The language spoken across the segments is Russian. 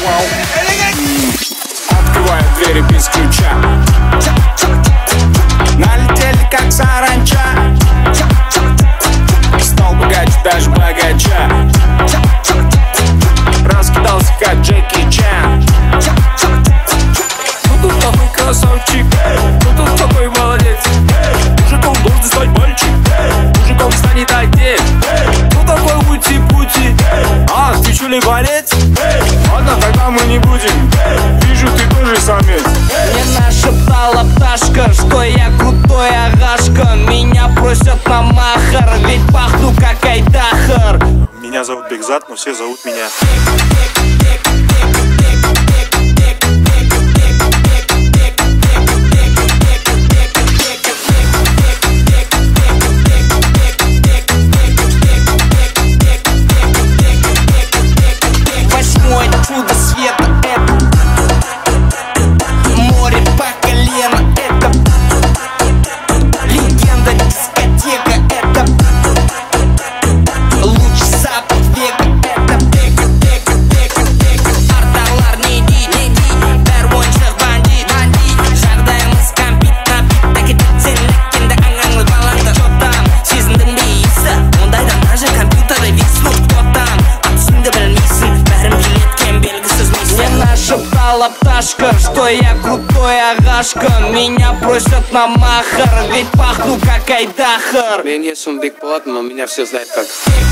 Открываю двери без ключа. Налетели как саранча. Стал богаче даже богача. Раскидался как Джеки Чан. Кто тут такой красавчик? Кто тут такой молодец? Мужиком должен стать мальчик. Мужиком станет отец. Кто такой ути-пути? А, ты чё ли борец? Ладно, тогда мы не будем. Вижу, ты тоже самец. Мне нашептала пташка, что я крутой агашка. Меня просят на махар, ведь пахну как Айдахар. Меня зовут Бекзат, но все зовут меня. Восьмое чудо света — это море по колено, это легенда дискотека, это луч запад века, это арталар не ди, бәр ойыншық бандит, жағдайымыз кәмпит нәпит, тәкетіп сен ләккенді аңаңлы балаңды. Чо там, сезіндің бе иісі, ондайдан даже компьютеры виснут. Кто там, атысыңды білмейсің, бәрін билеткен белгісіз мисың. Мне нашептала пташка, что я крутой агашка. Меня просят на махар, ведь пахну как Айдахар. Мен есім Бек болатын, но меня все знают как.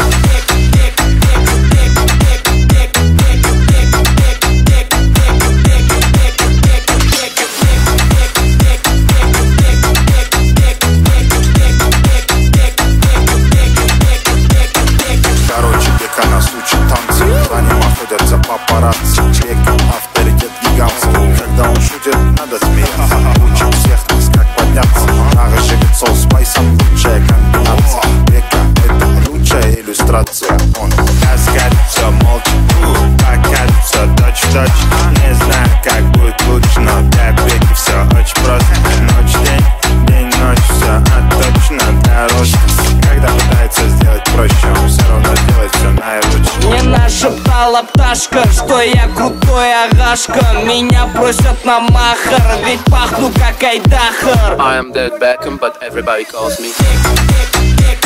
Короче, Бека нас учит танцы. За ним охотятся папарацци. Бека авторитет гигантский. Когда он шутит, надо смеяться. Учит всех нас, как подняться. Нага жигит сол спайсом. Лучшая комбинация. Бека — это лучшая иллюстрация. Он таскает, все молчит. Покажется точь-в-точь. Не знаю, как будет лучше, но для Беки все очень просто. Ночь-день, день-ночь, все отточено для роста. Когда пытается сделать проще, он все равно делает все наилучше. Мне нашептала пташка, что я крутой агашка. Меня просят на махар, ведь пахну как Айдахар. I am David Beckham, but everybody calls me